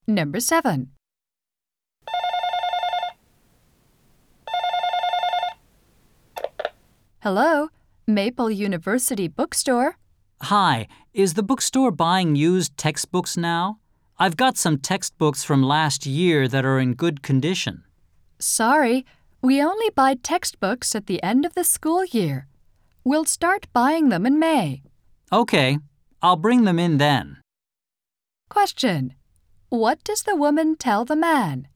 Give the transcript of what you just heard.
Number 7. Hello, Maple University Bookstore. Hi, is the bookstore buying used textbooks now? I've got some textbooks from last year that are in good condition. Sorry, we only buy textbooks at the end of the school year. We'll start buying them in May. Okay, I'll bring them in then. Question. What does the woman tell the man?